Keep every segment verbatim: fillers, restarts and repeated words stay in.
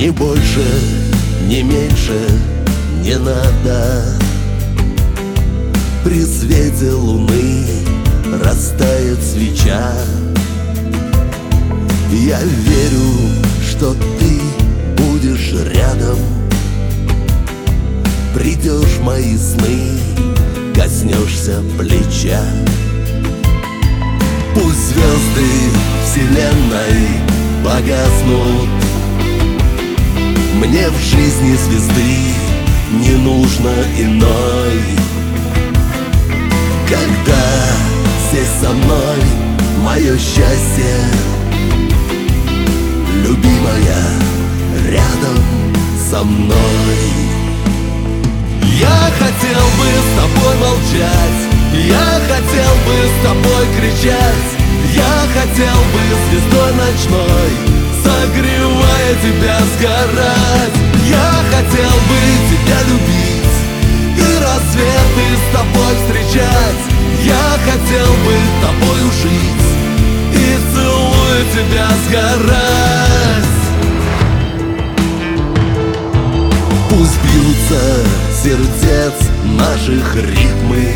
Ни больше, ни меньше не надо. При свете луны растает свеча. Я верю, что ты будешь рядом. Придешь в мои сны, коснешься плеча. Пусть звезды вселенной погаснут, мне в жизни звезды не нужно иной. Когда здесь со мной мое счастье, любимая рядом со мной. Я хотел бы с тобой молчать, я хотел бы с тобой кричать, я хотел бы звездой ночной, согревая тебя, сгорать. Я хотел бы тебя любить и рассветы с тобой встречать. Я хотел бы тобою жить и целуя тебя, сгорать. Пусть бьются сердец наших ритмы,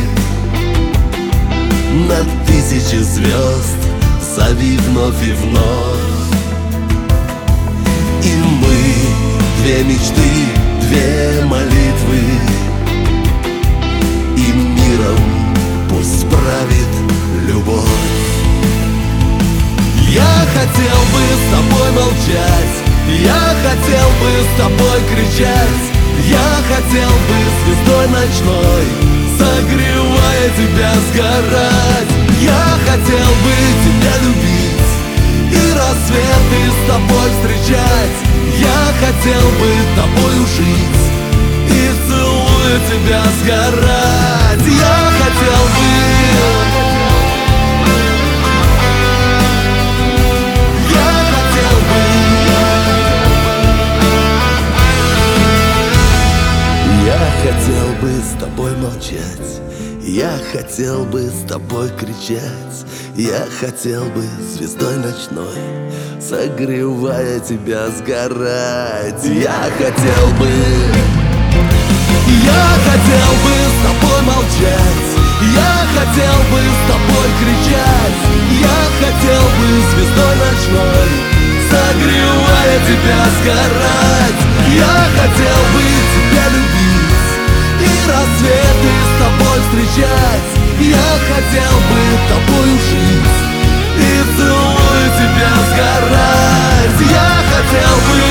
на тысячи звезд зови вновь и вновь. И мы две мечты, две молитвы, и миром пусть правит любовь. Я хотел бы с тобой молчать, я хотел бы с тобой кричать, я хотел бы звездой ночной, согревая тебя, сгорать. Я хотел бы тебя любить и рассветы с тобой встречать. Я хотел бы тобою жить и целуя тебя, сгорать. Я хотел бы, я хотел бы, я хотел бы с тобой молчать, я хотел бы с тобой кричать, я хотел бы звездой ночной, согревая тебя, сгорать. Я хотел бы, я хотел бы с тобой молчать, я хотел бы с тобой кричать, я хотел бы звездой ночной, согревая тебя, сгорать. Я хотел бы тебя любить и рассветы с тобой встречать. Я хотел бы тобою жить и целуя тебя, сгорать. Я хотел бы,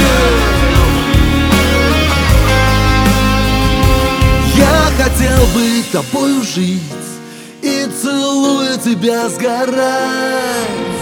я хотел бы тобою жить и целуя тебя, сгорать.